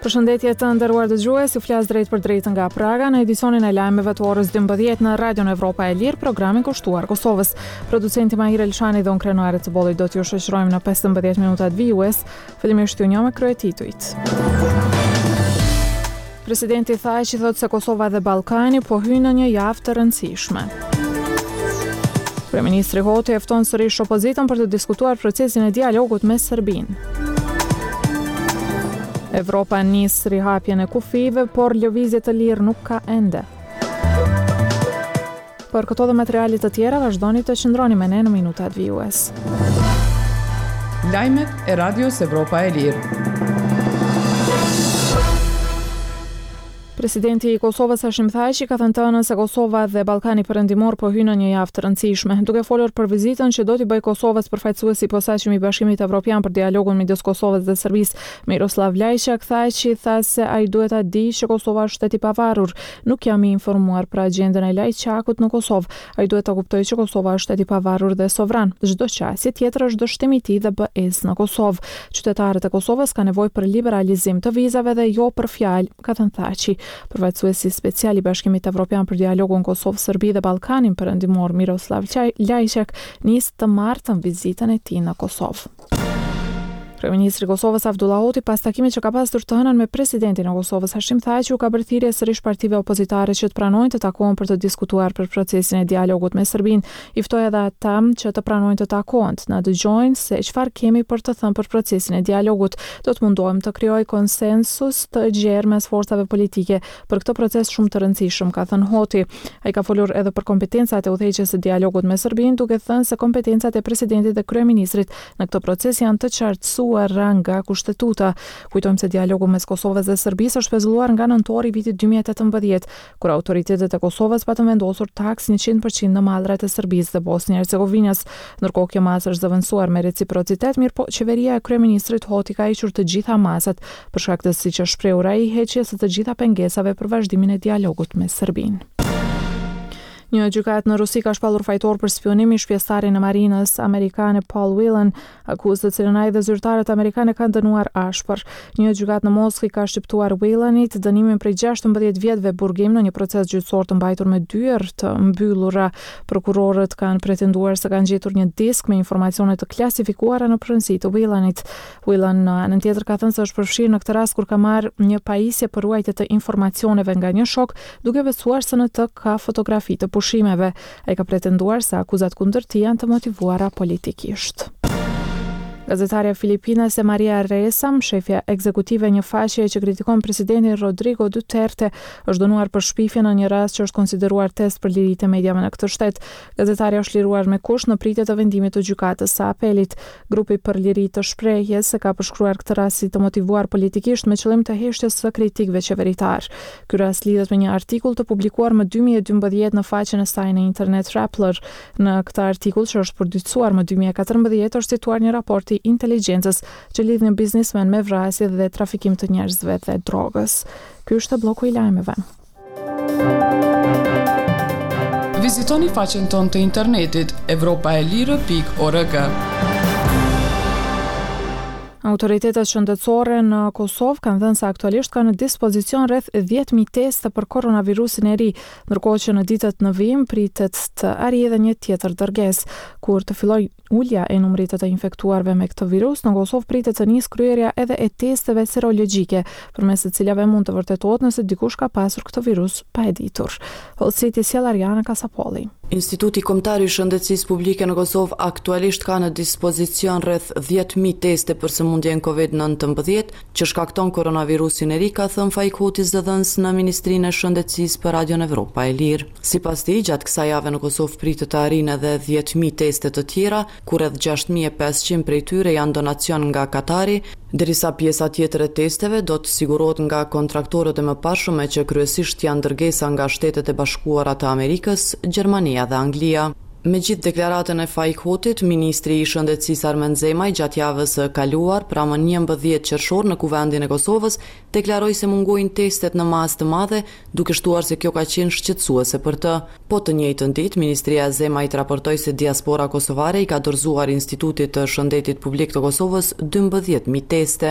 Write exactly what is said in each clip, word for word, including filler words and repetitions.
Përshëndetje të nderuar dëgjues, ju flas drejt për drejt nga Praga në edicionin e lajmeve të orës dymbëdhjetë në Radion Evropa e Lirë, programin kushtuar Kosovës. Producenti Mahir Elshani dhe unë krenuare të bollit do t'ju shoqërojmë në pesëmbëdhjetë minutat vijues. Fillimisht ju njoh me kryetitujt. Presidenti Thaçi thotë se Kosova dhe Ballkani po hyjnë në një javë të rëndësishme. Kryeministri Hoti e fton sërish opozitën për të diskutuar procesin e dialogut me Serbinë. Evropa nis rihapjen e kufive, por lëvizje të lirë nuk ka ende. Për këto dhe materialet të tjera, vazhdoni të qëndroni me ne në minutat vijues. Lajmet e Radios Evropa e Lirë. Presidenti i Kosovës Hashim Thaçi ka thënë tënën se Kosova dhe Ballkani Perëndimor po hyjnë në një javë të rëndësishme. Duke folur për vizitën që do t'i bëjë Kosovës përfaqësuesi i posaçëm i Bashkimit Evropian për dialogun midis Kosovës dhe Serbisë, Miroslav Lajçak, Thaçi tha se ai duhet ta di që Kosova është shtet i pavarur. Nuk jam i informuar për agjendën e Lajçakut në Kosovë. Ai duhet ta kuptojë që Kosova është shtet i pavarur dhe sovran. Çdo qasje tjetër është dështimi i tij dhe B E S në Kosovë. Qytetarët e Kosovës kanë nevojë për liberalizim të vizave dhe jo për fjalë, ka thënë Thaçi. Përfaqësuesi special i Bashkimit Evropian për dialogun Kosovë, Serbi dhe Ballkanin Perëndimor Miroslav Lajçak nis të martën vizitën e tij në Kosovë. Kryeministri i Kosovës Abdullah Hoti pas takimit që ka pasur të hënën me presidentin e Kosovës Hashim Thaçi u ka bërë thirrje sërish partive opozitare që të pranojnë të takohen për të diskutuar për procesin e dialogut me Serbinë. I ftoi edhe ata që të pranojnë të takohen, na dëgjojnë se çfarë kemi për të thënë për procesin e dialogut. Do të mundohem të krijoj konsensus të gjerë mes forcave politike për këtë proces shumë të rëndësishëm, ka thënë Hoti. Ai ka folur edhe për kompetencat e udhëheqjes së dialogut me Serbinë, duke thënë se kompetencat e presidentit dhe kryeministrit në këtë proces janë të qartësuara nga kushtetuta. Kujtojmë se dialogu mes Kosovës dhe Serbisë është pezulluar nga nëntori i vitit dy mijë e tetëmbëdhjetë, kur autoritetet e Kosovës patën vendosur taks njëqind përqind në mallrat e Serbisë dhe Bosnjë Hercegovinës. Ndërkohë kjo masë është zëvendësuar me reciprocitet, mirë po qeveria e kryeministrit Hoti ka hequr të gjitha masat për shkak të, siç është shprehur ai, heqjes së të gjitha pengesave për vazhdimin e dialogut me Serbinë. Një gjykatë në Rusi ka shpallur fajtor për spionimin shpjestarin e marinës amerikane Paul Whelan, akuzë të cilën ai dhe zyrtarët amerikanë kanë dënuar ashpër. Një gjykatë në Moskë ka shtyptuar Whelanit dënimin prej gjashtëmbëdhjetë vjetëve burgim në një proces gjyqësor të mbajtur me dyert të mbyllura. Prokurorët kanë pretenduar se kanë gjetur një disk me informacione të klasifikuara në pronësi të Whelanit. Whelan në anën tjetër ka thënë se është përfshirë në këtë rast kur ka marrë një pajisje për ruajtje të informacioneve nga një shok, duke besuar se në të ka fotografi të pushimeve. Ai ka pretenduar se akuzat kundër tij janë të motivuara politikisht. Gazetarja filipinase Maria Ressa, shefja ekzekutive e një faqeje që kritikon presidentin Rodrigo Duterte, është dënuar për shpifje në një rast që është konsideruar test për liritë e mediave në këtë shtet. Gazetarja është liruar me kusht në pritje të vendimit të gjykatës së apelit. Grupi për liri të shprehjes se ka përshkruar këtë rast si të motivuar politikisht me qëllim të heshtjes së kritikëve qeveritar. Ky rast lidhet me një artikull të publikuar më dy mijë e dymbëdhjetë në faqen e saj në internet Rappler. Në këtë artikull që është përditësuar më dy mijë e katërmbëdhjetë është cituar një raport i inteligjencës që lidh një biznesmen me vrasje dhe trafikim të njerëzve dhe drogës. Ky është bloku i lajmeve. Vizitoni faqen tonë të internetit evropa e lirë pikë org. Autoritetet shëndetësore në Kosovë kanë thënë se aktualisht ka në dispozicion rreth dhjetë mijë teste për koronavirusin e ri, ndërkohë që në ditët në vijim pritet të arrijë edhe një tjetër dërgesë. Kur të fillojë ulja e numrit të infektuarve me këtë virus, në Kosovë pritet të nisë kryerja edhe e testeve serologjike, përmes të cilave mund të vërtetohet nëse dikush ka pasur këtë virus pa e ditur. Hollësiti sjell Ariana Kasapolli. Instituti Kombëtar i Shëndetësisë Publike në Kosovë aktualisht ka në dispozicion rreth dhjetë mijë teste për sëmundjen kovid nëntëmbëdhjetë që shkakton koronavirusin e ri, ka thënë Faik Hoti, zëdhënës në Ministrinë e Shëndetësisë për Radion Evropa e Lirë. Sipas tij, gjatë kësaj jave në Kosovë pritet të arrijnë edhe dhjetë mijë teste të tjera, kur edhe gjashtë mijë e pesëqind prej tyre janë donacion nga Katari, derisa pjesa tjetër e testeve do të sigurohet nga kontraktorët e mëparshme që kryesisht janë dërgesa nga Shtetet e Bashkuara të Amerikës, Gjermania dhe Anglia. Me gjithë deklaratën e Faik Hotit, Ministri i Shëndetësisë Armen Zemaj gjatë javës së kaluar, pra më njëmbëdhjetë qershor në Kuvendin e Kosovës, deklaroi se mungojnë testet në masë të madhe, duke shtuar se kjo ka qenë shqetësuese për të. Po të njëjtën ditë, Ministria e Zemajt raportoi se diaspora kosovare i ka dorëzuar Institutit të Shëndetit Publik të Kosovës dymbëdhjetë mijë teste.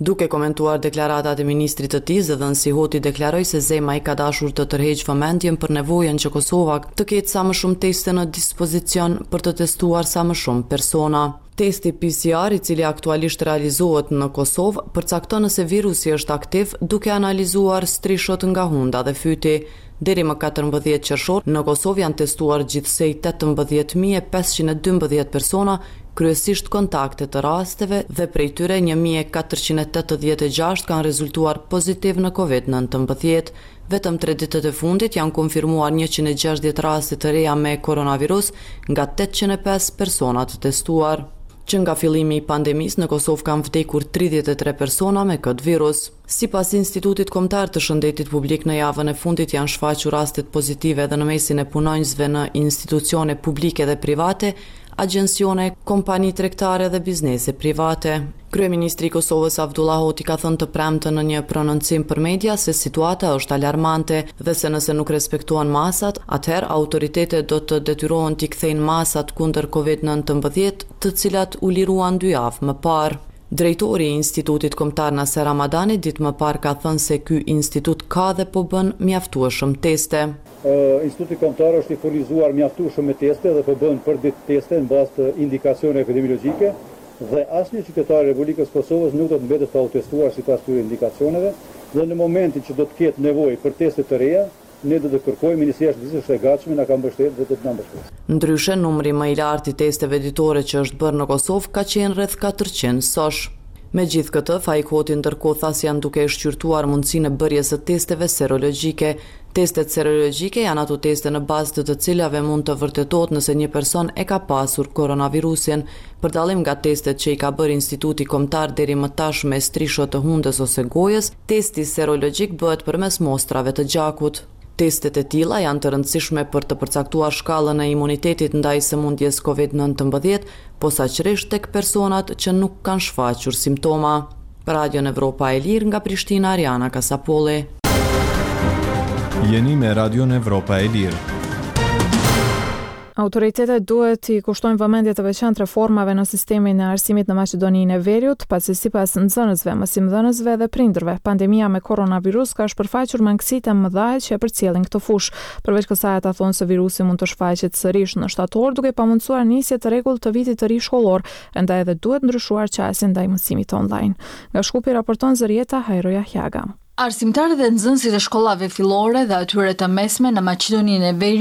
Duke komentuar deklaratat e ministrit të tij, zëdhënësi Hoti deklaroi se Zema i ka dashur të tërheqë vëmendjen për nevojën që Kosova të ketë sa më shumë teste në dispozicion për të testuar sa më shumë persona. Testi P C R, i cili aktualisht realizohet në Kosovë, përcakton nëse virusi është aktiv duke analizuar strishot nga hunda dhe fyti. Deri më katërmbëdhjetë qershor, në Kosovë janë testuar gjithsej tetëmbëdhjetë mijë e pesëqind e dymbëdhjetë persona, kryesisht kontakte të rasteve dhe prej tyre një mijë e katërqind e tetëdhjetë e gjashtë kanë rezultuar pozitiv në kovid nëntëmbëdhjetë. Vetëm tre ditët e fundit janë konfirmuar njëqind e gjashtëdhjetë raste të reja me koronavirus nga tetëqind e pesë persona të testuar. Që nga fillimi i pandemisë në Kosovë kanë vdekur tridhjetë e tre persona me këtë virus. Sipas Institutit Kombëtar të Shëndetit Publik, në javën e fundit janë shfaqur rastet pozitive edhe në mesin e punonjësve në institucione publike dhe private, agjensione, kompani tregtare dhe biznese private. Kryeministri i Kosovës Avdullah Hoti ka thënë të premten në një prononcim për media se situata është alarmante dhe se nëse nuk respektohen masat, atëherë autoritetet do të detyrohen t'i kthejnë masat kundër kovid nëntëmbëdhjetë, të cilat u liruan dy javë më parë. Drejtori i Institutit Kombëtar Naser Ramadani ditë më parë ka thënë se ky institut ka dhe po bën mjaftueshëm teste. Uh, Instituti Kombëtar është i furnizuar mjaftueshëm me teste dhe po bën për ditë teste në bazë të indikacione epidemiologjike dhe asnjë qytetar i Republikës Kosovës nuk do të mbetet pa u testuar sipas këtyre indikacioneve dhe në momentin që do të ketë nevojë për teste të reja, ne do të kërkojmë Ministria e Shëndetësisë është e gatshme, na ka mbështetur dhe do të na mbështetë. Ndryshe, numri më i lartë i testeve ditore që është bërë në Kosovë ka qenë rreth katërqind sosh. Megjithë këtë, Faik Hoti ndërkohë tha se janë duke shqyrtuar mundësinë e bërjes së testeve serologjike. Testet serologjike janë ato teste në bazë të të cilave mund të vërtetohet nëse një person e ka pasur koronavirusin. Për dallim nga testet që i ka bërë Instituti Kombëtar deri më tash me strishot të hundës ose gojës, testi serologjik bëhet përmes mostrave të gjakut. Testet e tilla janë të rëndësishme për të përcaktuar shkallën e imunitetit ndaj sëmundjes kovid nëntëmbëdhjetë, posaçërisht tek personat që nuk kanë shfaqur simptoma. Për Radion Evropa e Lirë nga Prishtina, Ariana Kasapolli. Jeni me Radion Evropa e Lirë. Autoritetet duhet i kushtojnë vëmendje të veçantë reformave në sistemin e arsimit në Maqedoninë e Veriut, pasi sipas nxënësve, mësimdhënësve dhe prindërve, pandemia me koronavirus ka shpërfaqur mangësitë e mëdha që e përcjellin këtë fushë. Përveç kësaj, ata thonë se virusi mund të shfaqet sërish në shtator, duke pamundsuar nisje të rregullt të vitit të ri shkollor, enda edhe duhet ndryshuar qasja ndaj mësimit online. Nga Shkupi raporton Zërieta Hajroja Hjaga. Arsimtarët dhe nxënësit e shkollave fillore dhe atyre të mesme në Maqedoninë e Veriut